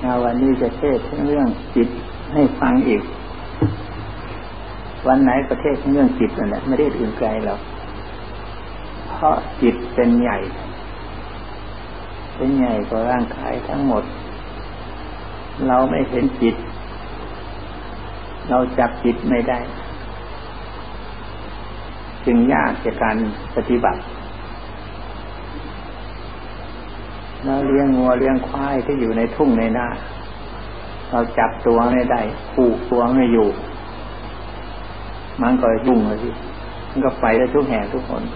วันนี้จะเทศน์เรื่องจิตให้ฟังอีกวันไหนประเทศเรื่องจิตนั่นแหละไม่ได้อื่นไกลหรอกเพราะจิตเป็นใหญ่กว่าร่างกายทั้งหมดเราไม่เห็นจิตเราจับจิตไม่ได้จึงยากในการปฏิบัติเราเลี้ยงงัวเลี้ยงควายที่อยู่ในทุ่งในนาเราจับตัวไม่ได้ผูกตัวไม่อยู่มันก็ยุ่งเลยสิมันก็ไปได้ทุกแห่งทุกคน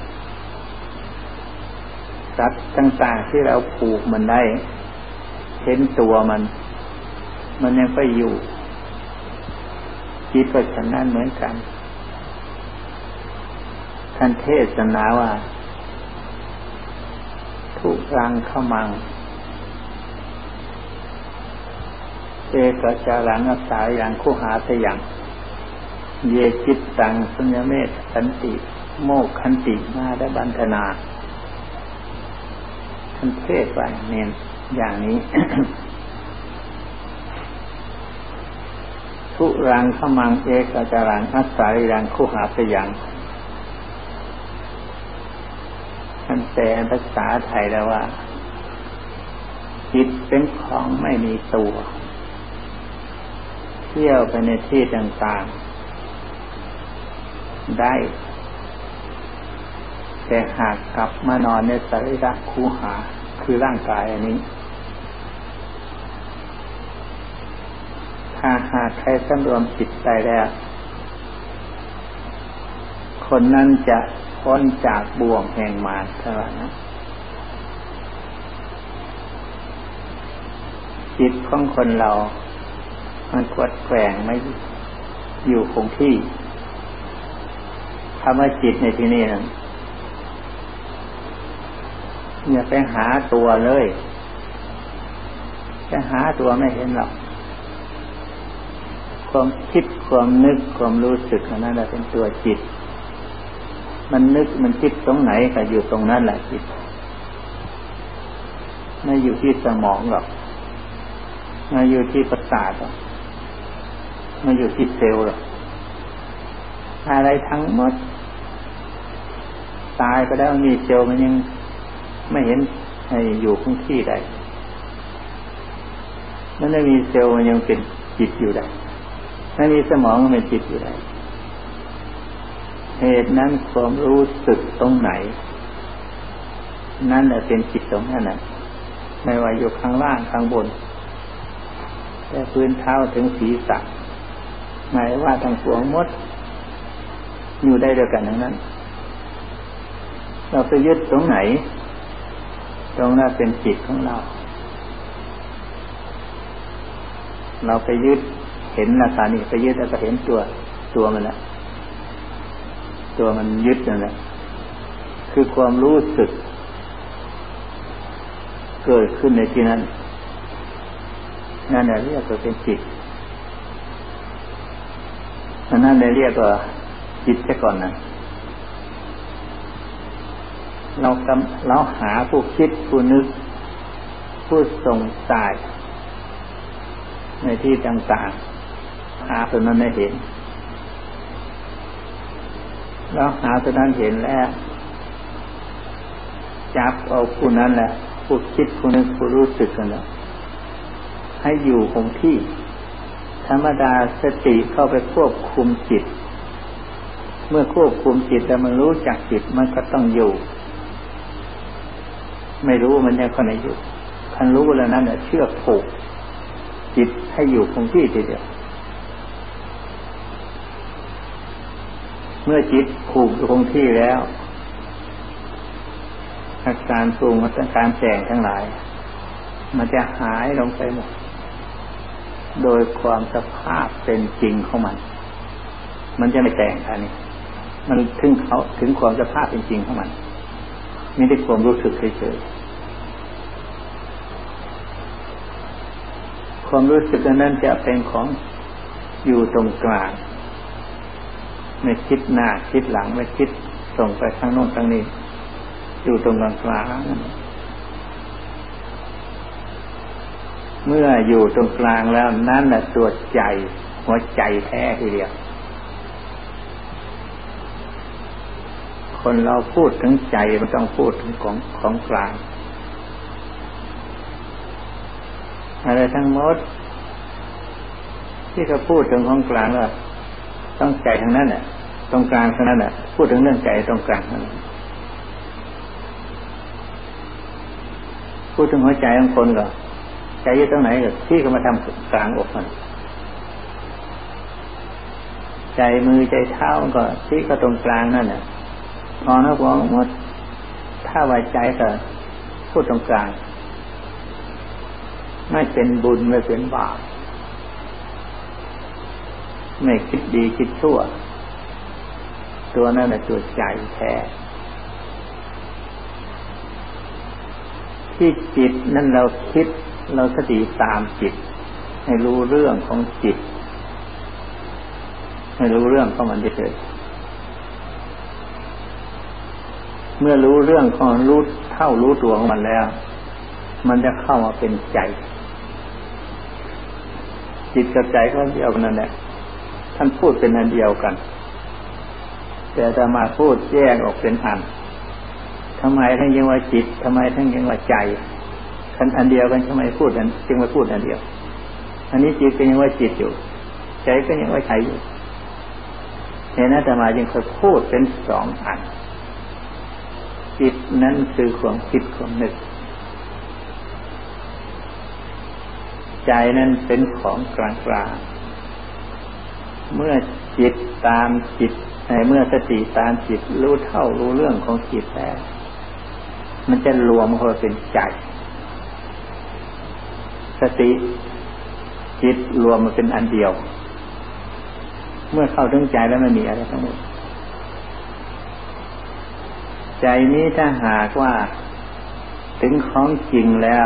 สัตว์ต่างๆที่เราผูกมันได้เห็นตัวมันยังไปอยู่จิตก็ฉะนั้นเหมือนกันท่านเทศนาว่าทุรังขมังเอกจารังอัสสายังคุหาสยังเยจิตตังสุญญเมธขันติโมกขันติมาได้บันธนาท่านเทศไว้เน้นอย่างนี้ ทุรังขมังเอกจารังอัสสายังคุหาสยังท่านแปลภาษาไทยแล้วว่าจิตเป็นของไม่มีตัวเที่ยวไปในที่ต่างๆได้แต่หากกลับมานอนในสรีระคูหาคือร่างกายอันนี้ถ้าหากใครสำรวมจิตใจแล้วคนนั้นจะพ้นจากบ่วงแห่งมารเท่านั้นจิตของคนเรามันกวัดแกว่งไม่อยู่คงที่คำว่าจิตในที่นี้นั้นอย่าไปหาตัวเลยจะหาตัวไม่เห็นหรอกความคิดความนึกความรู้สึกนั่นแหละเป็นตัวจิตมันนึกมันคิดตรงไหนก็อยู่ตรงนั้นแหละจิตไม่อยู่ที่สมองหรอกไม่อยู่ที่ประสาทหรอกไม่อยู่ที่เซลล์หรอกอะไรทั้งหมดตายไปแล้วมีเซลล์มันยังไม่เห็นให้อยู่คงที่ใดมันไม่มีเซลล์มันยังเป็นจิตอยู่ได้ไม่มีสมองมันเป็นจิตอยู่ได้เหตุนั้นความรู้สึกตรงไหนนั่นแหละเป็นจิตตรงนั้นน่ะไม่ว่าอยู่ข้างล่างข้างบนแต่พื้นเท้าถึงศีรษะหมายว่าทั้งปวงหมดอยู่ได้ด้วยกันทั้งนั้นเราไปยึดตรงไหนตรงนั้นเป็นจิตของเราเราไปยึดเห็นราคานี่ไปยึดแล้วก็เห็นตัวมันละตัวมันยึดนั่นแหละคือความรู้สึกเกิดขึ้นในที่นั้นนั่นแหละเรียกว่าเป็นจิตนั่นเลยเรียกว่าจิตซะก่อนนะเราหาผู้คิดผู้นึกผู้ส่งสายในที่ต่างๆหาตัวนั้นไม่เห็นเราหาตัวนั้นเห็นแล้วจับเอาผู้นั้นแหละผู้คิดผู้นึกผู้รู้สึกกันแล้วให้อยู่คงที่ธรรมดาสติเข้าไปควบคุมจิตเมื่อควบคุมจิตแล้วมันรู้จักจิตมันก็ต้องอยู่ไม่รู้มันยังคนไหนอยู่คันรู้แล้วนั้นเชื่อผูกจิตให้อยู่คงที่ทีเดียวเมื่อจิตผูกอยู่คงที่แล้วอาการปรุงอาการแต่งทั้งหลายมันจะหายลงไปหมดโดยความสภาพเป็นจริงของมันจะไม่แต่งอันนี้มันถึงความสภาพเป็นจริงของมันไม่ได้ความรู้สึกเฉยๆความรู้สึกนั้นจะเป็นของอยู่ตรงกลางไม่คิดหน้าคิดหลังไม่คิดส่งไปทางโน้นทางนี้อยู่ตรงกลางเมื่ออยู่ตรงกลางแล้วนั่นแหละตัวใจหัวใจแท้ทีเดียวคนเราพูดถึงใจมันต้องพูดถึงของกลางอะไรทั้งหมดที่เขาพูดถึงของกลางแล้วต้องใจทั้งนั้นแหละตรงกลางทั้งนั้นแหละพูดถึงเรื่องใจตรงกลางนั่นพูดถึงหัวใจของคนก็ใจอยู่ตรงไหนก็ที่เขามาทำกลางอกมันใจมือใจเท้าก็ที่ก็ตรงกลางนั่นแหละพอนะบอกว่าถ้าไว้ใจก็พูดตรงกลางไม่เป็นบุญไม่เป็นบาปไม่คิดดีคิดชั่วตัวนั่นแหละตัวใจแท้ที่จิตนั่นเราคิดเราสติตามจิตให้รู้เรื่องของจิตให้รู้เรื่องของมันเฉยเมื่อรู้เรื่องของรู้เท่ารู้ตัวของมันแล้วมันจะเข้ามาเป็นใจจิตกับใจก็เดียวกันนั่นแหละท่านพูดเป็นอันเดียวกันแต่จะมาพูดแยกออกเป็นอันทำไมท่านยังว่าจิตทำไมท่านยังว่าใจอันเดียวกันทำไมพูดกันจึงมาพูดอันเดียวอันนี้จิตก็ยังว่าจิตอยู่ใจก็ยังว่าใจอยู่เห็นนะแต่มาจึงเคยพูดเป็นสองอันจิตนั้นคือความคิดความนึกใจนั้นเป็นของกลางกลางเมื่อจิตตามจิตเมื่อสติตามจิตรู้เท่ารู้เรื่องของจิตแล้วมันจะรวมเข้าเป็นใจสติจิตรวมมาเป็นอันเดียวเมื่อเข้าถึงใจแล้วไม่มีอะไรทั้งหมดใจนี้ถ้าหากว่าถึงของจริงแล้ว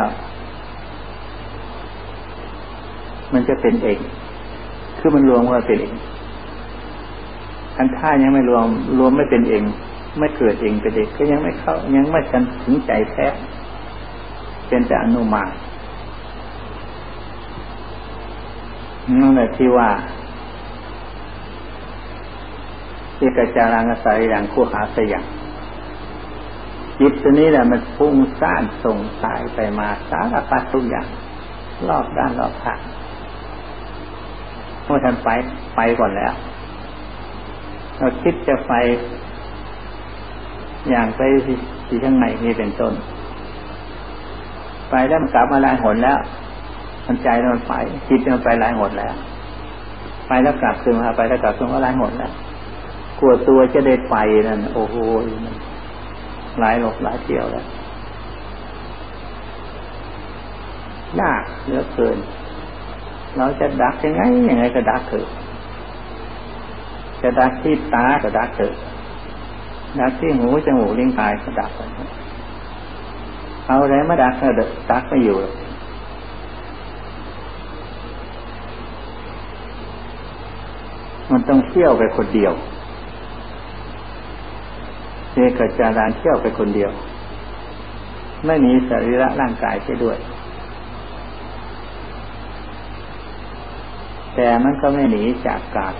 มันจะเป็นเองคือมันรวมว่าเป็นเองอันถ้ายังไม่รวมไม่เป็นเองไม่เกิดเองเป็นเองก็ยังไม่เข้ายังไม่ทันถึงใจแท้เป็นแต่อนุมานนั่นแหละที่ว่าเอกจารังสายอย่างคู่หาสยามจิตตัวนี้แหละมันฟุ้งซ่านส่งสายไปมาสารพัดทุกอย่างรอบด้านรอบทางเมื่อท่านไปก่อนแล้วเราคิดจะไปอย่างไปที่ข้างในนี่เป็นต้นไปแล้วมันกลับมาหลายหนแล้วมันใจมันไปจิตมันไปหลายหนแล้วไปแล้วกลับคืนมาไปแล้วกลับคืนมาหลายหนแล้วกลัวตัวจะได้ไปนั่นโอ้โหหลายหลบหลายเที่ยวแล้วยากเหลือเกินเราจะดักยังไงก็ดักเถอะจะดักที่ตาก็ดักเถอะดักที่หูจมูกลิ้นกายก็ดักเอาอะไรมาดักก็ดักไม่อยู่มันต้องเที่ยวไปคนเดียวเอกจารานเที่ยวไปคนเดียวไม่มีสรีระร่างกายไปด้วยแต่มันก็ไม่หนีจากกาย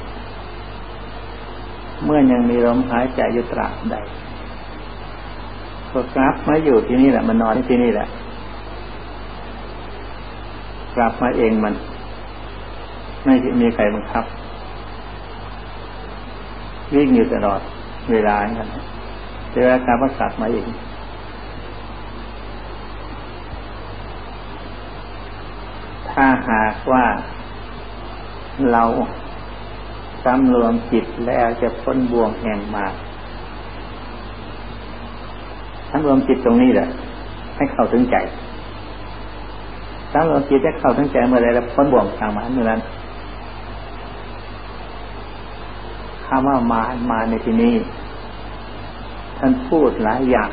เมื่อยังมีลมหายใจอยู่ตราบใดก็กลับมาอยู่ที่นี่แหละมันนอนที่นี่แหละกลับมาเองมันไม่มีใครบังคับวิ่งอยู่ตลอดเวลาอย่างนั้นเวลากลับก็กลับมาเองถ้าหากว่าเราสำรวมจิตแล้วจะพ้นบ่วงแห่งมารสำรวมจิตตรงนี้แหละให้เข้าถึงใจสำรวมจิตให้เข้าถึงใจเมื่อไรแล้วพ้นบ่วงทางมารเมื่อนั้นคำว่ามารมาในที่นี้ท่านพูดหลายอย่าง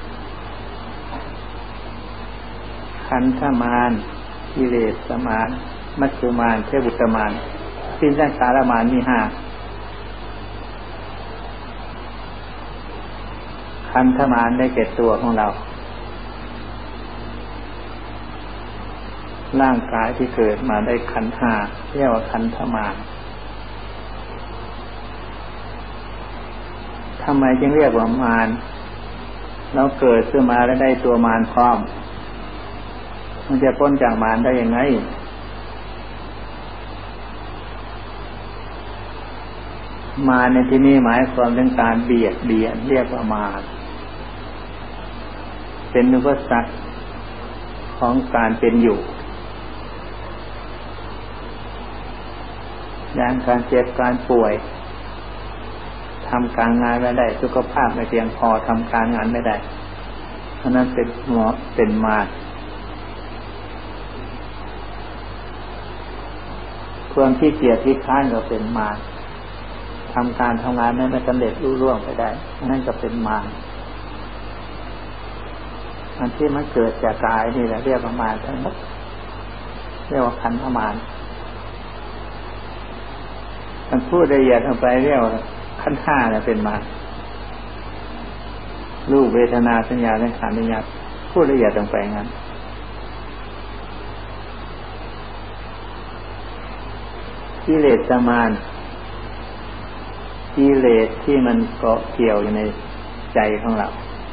ขันธมารกิเลสมารมัจจุมารเทวุตมารสิ้นสังขารมารมี5ขันธมารได้แก่ตัวของเราร่างกายที่เกิดมาได้ขันธ์ห้าเรียกว่าขันธมารทำไมจึงเรียกว่ามารเราเกิดขึ้นมาแล้วได้ตัวมารพร้อมมันจะพ้นจากมารได้ยังไงมารในที่นี้หมายความถึงการเบียดเบียนเรียกว่ามารเป็นอุปสรรคของการเป็นอยู่อย่างการเจ็บการป่วยทำการงานไม่ได้สุขภาพไม่เพียงพอทำการงานไม่ได้เพราะนั้นเป็นมารความขี้เกียจขี้คร้านก็เป็นมารทำการทำงานไม่สำเร็จรุ่ร่วงไปได้นั่นก็เป็นมารอันที่มันเกิดจากกายนี่แหละเรียกว่ามารทั้งหมดเรียกว่าขันธมารมันพูดละเอียดลงไปเรียกว่าขันธ์ห้าเนี่ยเป็นมารรูปเวทนาสัญญาสังขารวิญญาณพูดละเอียดลงไปงั้นกิเลสมารกิเลสที่มันเกาะเกี่ยวอยู่ในใจของเรา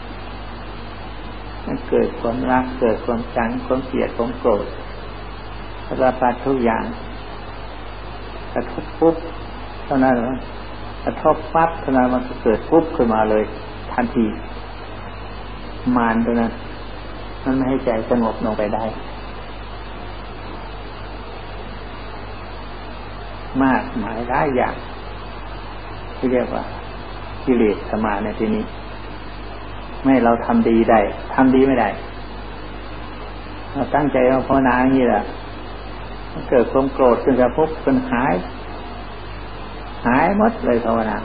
มันเกิดความรักเกิดความชังความเกลียดความโกรธสารพัดทุกอย่างกระทบปุ๊บเท่านั้นกระทบปั๊บเท่านั้นมันก็เกิดปุ๊บขึ้นมาเลยทันทีมารตัวนั้นมันไม่ให้ใจสงบลงไปได้มากหมายหลายอย่างที่เรียกว่ากิเลสมารในที่นี้ไม่เราทำดีได้ทำดีไม่ได้เราตั้งใจว่าภาวนาอย่างนี้แหละเกิดความโกรธขึ้นจะปุ๊บมันหายหมดเลยภาวนา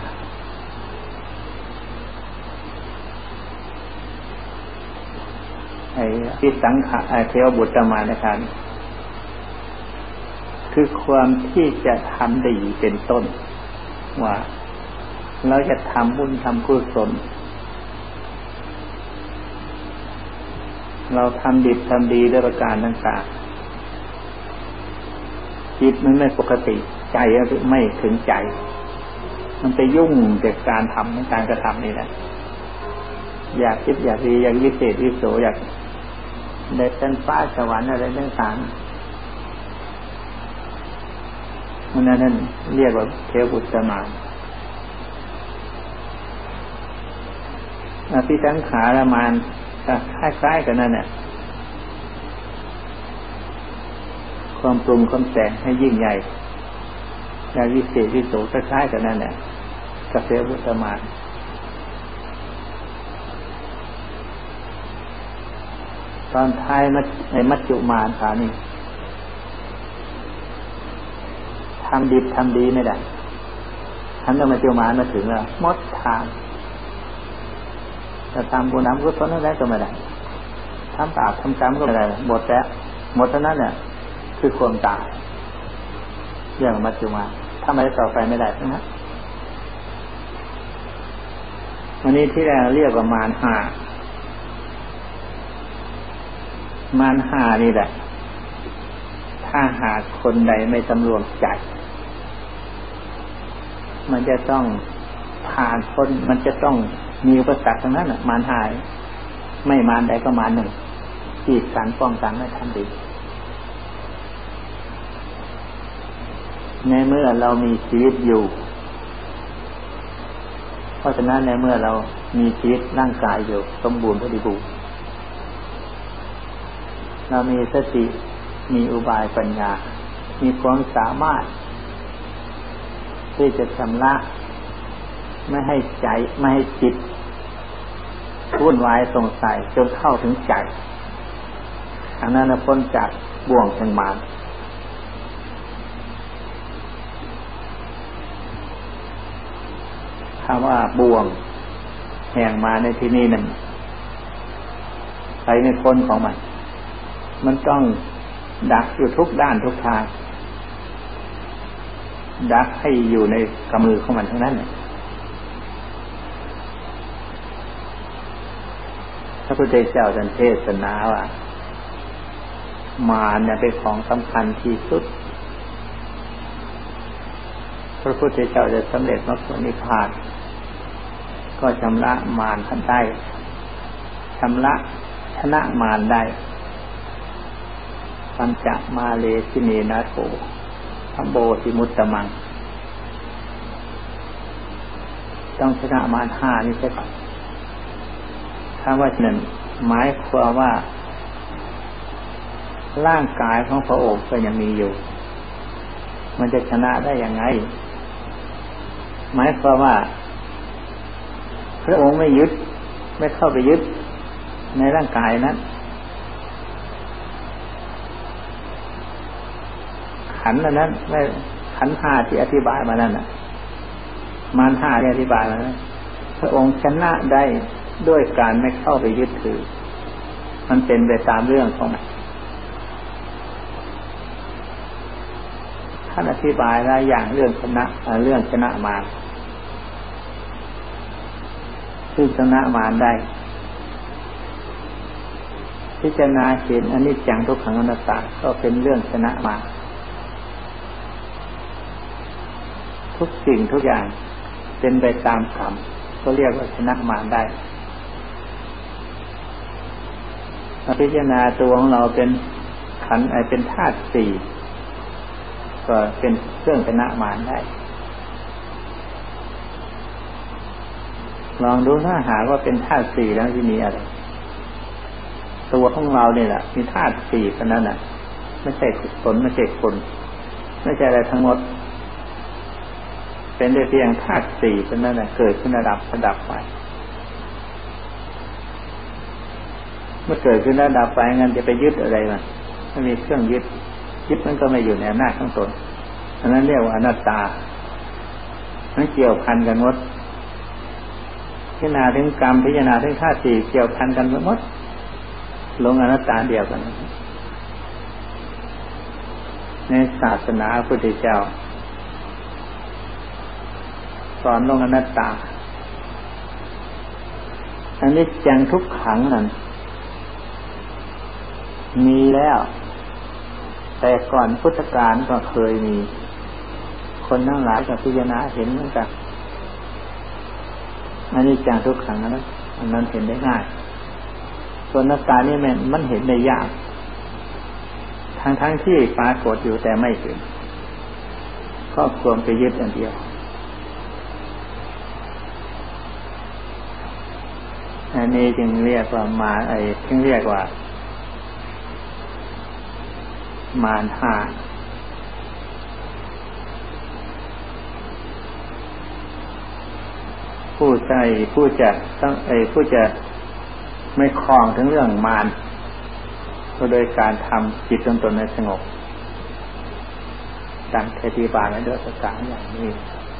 ไอ้ที่สังขารเทวบุตรมานะครับคือความที่จะทำดีเป็นต้นว่าเราจะทำบุญทำกุศลเราทำดีทำดีด้วยประการต่างๆจิตมันไม่ปกติใจไม่ถึงใจมันไปยุ่งกับการทำในการกระทำนี่แหละอยากคิดอยากดีอยากวิเศษวิโสอยากได้เป็นฟ้าสวรรค์อะไรต่างๆนั่นเรียกว่าเทวบุตรมารอภิสังขารมารคล้ายๆกันนั่นแหละความปรุงความแต่งให้ยิ่งใหญ่อยากวิเศษวิโสคล้ายๆกันนั่นแหละกับเทวบุตรมารตอนท้ายในมัจจุมารขานี่ทำดีทำดีไม่ได้ทำแล้วมัจจุมารมาถึงแล้วหมดทางจะทำบุญทำกุศลอะไรก็ไม่ได้ทำบาปทำกรรมก็ไม่ได้หมดแล้วหมดเท่านั้นเนี่ยคือความตายเรื่องมัจจุมารทำอะไรต่อไปไม่ได้นะวันนี้ที่เราเรียกว่ามารห้ามารห้านี่แหละถ้าหากคนใดไม่สำรวมใจมันจะต้องผ่านพ้นมันจะต้องมีอุปสรรคทั้งนั้นมารห้าไม่มารใดก็มารหนึ่งกีดกันป้องกันไม่ทันดีในเมื่อเรามีชีวิตอยู่เพราะฉะนั้นในเมื่อเรามีชีวิตร่างกายอยู่สมบูรณ์บริบูรณ์เรามีสติมีอุบายปัญญามีความสามารถที่จะชำระไม่ให้ใจไม่ให้จิตวุ่นวายสงสัยจนเข้าถึงใจอันนั้นพ้นจากบ่วงแห่งมารคำว่าบ่วงแห่งมารในที่นี้นั่นใครไม่พ้นของมันต้องดักอยู่ทุกด้านทุกทางดักให้อยู่ในกำมือของมันทั้งนั้นพระพุทธเจ้าท่านเทศนาว่ามารเนี่ยเป็นของสำคัญที่สุดพระพุทธเจ้าจะสำเร็จมรรคผลนิพพานก็ชำระมารท่านได้ชนะมารได้ปัญจมาเลสิเนนะโถธัมโบติมุตตมังต้องชนะมารห้านี่ใช่ก่อนถ้าว่านั้นหมายความว่าร่างกายของพระองค์ก็ยังมีอยู่มันจะชนะได้ยังไงหมายความว่าพระองค์ไม่ยึดไม่เข้าไปยึดในร่างกายนั้นขันธ์นั้นไม่ขันธ์ห้าที่อธิบายมานั่นน่ะมารห้าที่อธิบายมานั้นพระองค์ชนะได้ด้วยการไม่เข้าไปยึดถือมันเป็นไปตามเรื่องของมันท่านอธิบายหลายอย่างเรื่องชนะมารซึ่งชนะมารได้พิจารณาเห็นอนิจจังทุกขังอนัตตาก็เป็นเรื่องชนะมารทุกสิ่งทุกอย่างเป็นไปตามกรรมก็เรียกว่าชนะมารได้พิจารณาตัวของเราเป็นขันธ์เป็นธาตุสี่ก็เป็นเครื่องชนะมารได้ลองดูถ้าหากว่าเป็นธาตุสี่แล้วที่มีอะไรตัวของเราเนี่ยแหละมีธาตุสี่เท่านั้นน่ะไม่ใช่ผลไม่ใช่คนไม่ใช่อะไรทั้งหมดเป็นได้เพียงธาตุสี่เท่านั้นน่ะเกิดขึ้นระดับไปเมื่อเกิดขึ้นระดับไปงั้นจะไปยึดอะไรมันไม่มีเครื่องยึดมันก็ไม่อยู่ในอำนาจของตนอันนั้นเรียกว่าอนัตตามันเกี่ยวพันกันหมดพิจารณาถึงกรรมพิจารณาถึงธาตุสี่เกี่ยวพันกันหมดลงอนัตตาเดียวกันในศาสนาพระพุทธเจ้าสอนลงอนัตตาอันนี้จังทุกขังนั่นมีแล้วแต่ก่อนพุทธกาลก็เคยมีคนทั้งหลายก็พิจารณาเห็นเหมือนกันอันนี้จังทุกขังนั้นอันนั้นเห็นได้ง่ายส่วนอนัตตานี่มันเห็นได้ยากทั้งที่ปรากฏอยู่แต่ไม่เห็นก็ควรไปยึดอันเดียวอันนี้จึงเรียกว่ามารจึงเรียกว่ามารห้าผู้จะไม่คล้องถึงเรื่องมารก็โดยการทำจิตตนให้สงบดังอธิบายไว้ด้วยภาษาอย่างนี้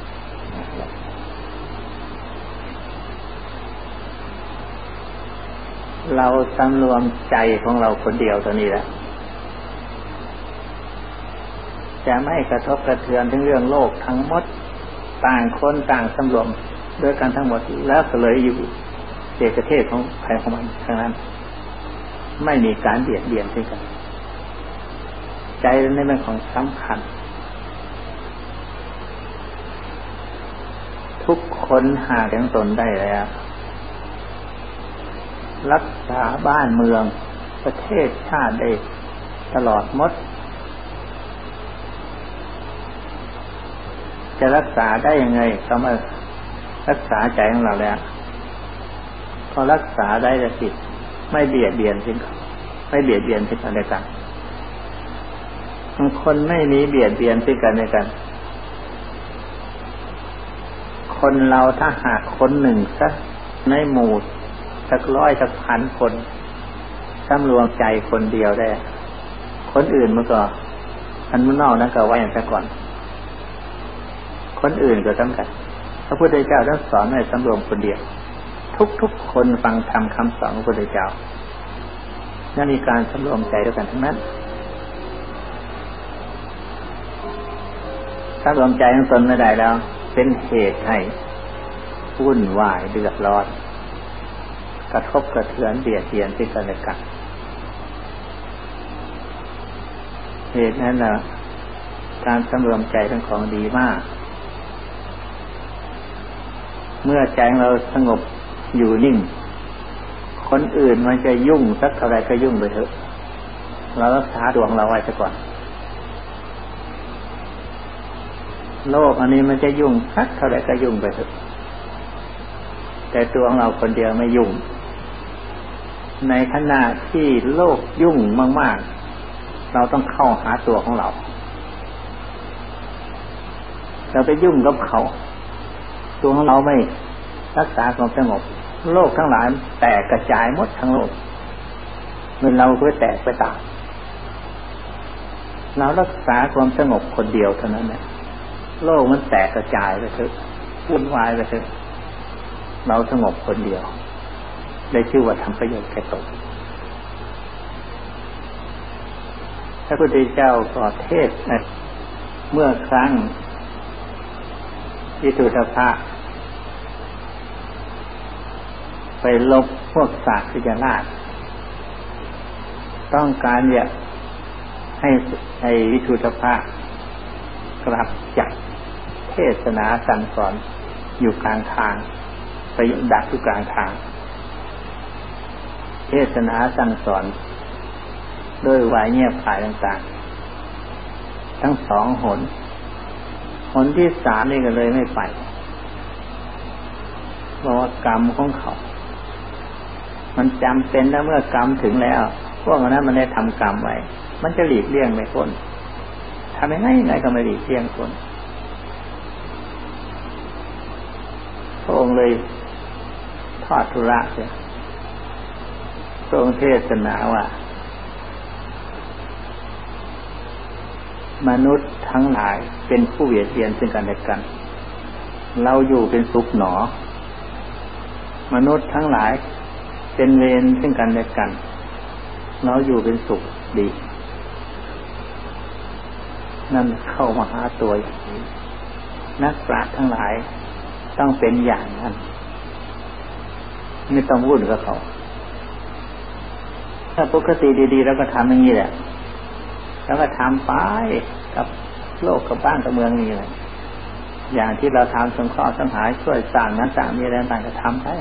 เราสำรวมใจของเราคนเดียวตัวนี้แหละจะไม่กระทบกระเทือนถึงเรื่องโลกทั้งหมดต่างคนต่างสำรวมด้วยกันทั้งหมดแล้วก็เลยอยู่เอกเทศของใครของมันทั้งนั้นไม่มีการเบียดเบียนซึ่งกันใจนี่เป็นของสำคัญทุกคนหาถึงตนได้แล้วรักษาบ้านเมืองประเทศชาติได้ตลอดหมดจะรักษาได้ยังไงก็มารักษาใจของเราแล้วพอรักษาได้แล้วสิไม่เบียดเบียนซึ่งกันไม่เบียดเบียนซึ่งกันและกันบางคนไม่มีเบียดเบียนซึ่งกันและกันคนเราถ้าหากคนหนึ่งสักในหมู่สักร้อยสักพันคนสำรวมใจคนเดียวได้คนอื่นมันก็อันมันนอกนั้นก็ไว้อย่างแต่ก่อนคนอื่นก็ต้องกันพระพุทธเจ้าท่านสอนให้สำรวมคนเดียวทุกคนฟังธรรมคำสอนของพระพุทธเจ้านั่นมีการสำรวมใจด้วยกันทั้งนั้นถ้ารวมใจของตนไม่ได้แล้วเป็นเหตุให้วุ่นวายเดือดร้อนกระทบกระเทือนเบียดเบียนซึ่งกันและกันเหตุนั้นแหละการสำรวมใจเป็นของดีมากเมื่อใจของเราสงบอยู่นิ่งคนอื่นมันจะยุ่งสักเท่าไรก็ยุ่งไปเถอะเรารักษาดวงเราไว้ซะก่อนโลกอันนี้มันจะยุ่งสักเท่าไรก็ยุ่งไปเถอะแต่ตัวของเราคนเดียวไม่ยุ่งในขณะที่โลกยุ่งมากๆเราต้องเข้าหาตัวของเราไปยุ่งกับเขาตัวของเราไม่รักษาความสงบโลกทั้งหลายแตกกระจายหมดทั้งโลกเมื่อเราก็แตกไปตามเรารักษาความสงบคนเดียวเท่านั้นแหละโลกมันแตกกระจายไปเถอะวุ่นวายไปเถอะเราสงบคนเดียวได้ชื่อว่าทำประโยชน์แก่ตนพระพุทธเจ้าก็เทศน์เมื่อครั้งวิทุตภะไปลบพวกศาสตร์ที่จะลาดต้องการอยากให้วิทุตภะกลับจากเทศนาสั่งสอนอยู่กลางทางไปดักอยู่กลางทางเทศนาสั่งสอนด้วยวายเงียบขายต่างๆทั้งสองหนที่สามนี่ก็เลยไม่ไปเพราะว่ากรรมของเขามันจำเป็นแล้วเมื่อกรรมถึงแล้วพวกนั้นมันได้ทำกรรมไว้มันจะหลีกเลี่ยงไม่พ้นทำยังไงก็ไม่หลีกเลี่ยงพ้นพระองค์เลยทอดทุระเสียพระองค์เทศนาว่ามนุษย์ทั้งหลายเป็นผู้เบียดเบียนซึ่งกันและกันเราอยู่เป็นสุขหนอมนุษย์ทั้งหลายเป็นเวรซึ่งกันและกันเราอยู่เป็นสุขดีนั่นเข้ามาหาตัวอย่างนี้นักปราชญ์ทั้งหลายต้องเป็นอย่างนั้นไม่ต้องวุ่นกับเขาถ้าปกติดีๆแล้วก็ทำอย่างนี้แหละแล้วก็ทำไปกับโลกกับบ้านกับเมืองนี่แหละอย่างที่เราทำสงเคราะห์สังหารช่วยสร้างนั้นสร้างนี้อะไรต่างๆก็ทำไป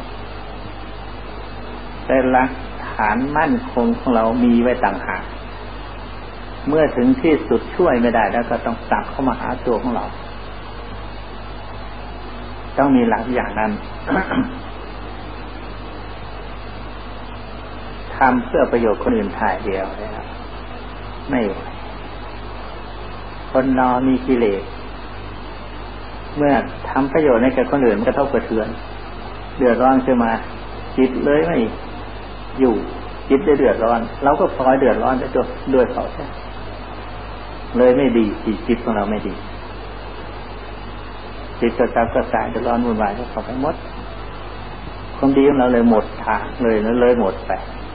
แต่หลักฐานมั่นคงของเรามีไว้ต่างหากเมื่อถึงที่สุดช่วยไม่ได้แล้วก็ต้องตักเข้ามาหาตัวของเราต้องมีหลักอย่างนั้น ทำเพื่อประโยชน์คนอื่นถ่ายเดียวนะครับไม่ไหวคนนอมีกิเลสเมื่อทำประโยชน์ให้แก่คนอื่นมันกระทบกระเทือนเดือดร้อนขึ้นมาจิตเลยไม่อยู่จิตได้เดือดร้อนเราก็พลอยเดือดร้อนไปด้วยเขาใช่เลยไม่ดีจิตของเราไม่ดีจิตกระซับกระส่ายเดือดร้อนวุ่นวายเข้าไปหมดความดีของเราเลยหมดทางเลยหมดไป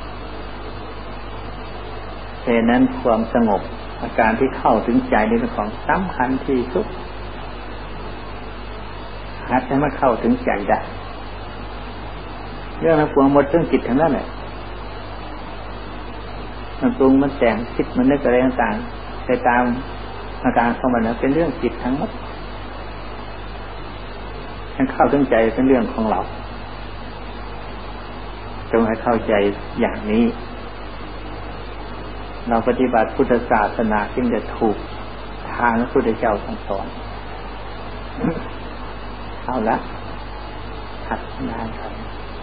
เพราะนั้นความสงบอาการที่เข้าถึงใจนี่เป็นของสำคัญที่สุดหัดให้มันเข้าถึงใจได้เรื่องนั้นปวงหมดเรื่องจิตทั้งนั้นแหละมันปรุงมันแต่งคิดมันนึกอะไรต่างๆไปตามอาการของมันเป็นเรื่องจิตทั้งหมดทั้งเข้าถึงใจเป็นเรื่องของเราจงให้เข้าใจอย่างนี้เราปฏิบัติพุทธศาสนาจึงจะถูกทางพระพุทธเจ้าทรงสอนเอาละหัดงานกัน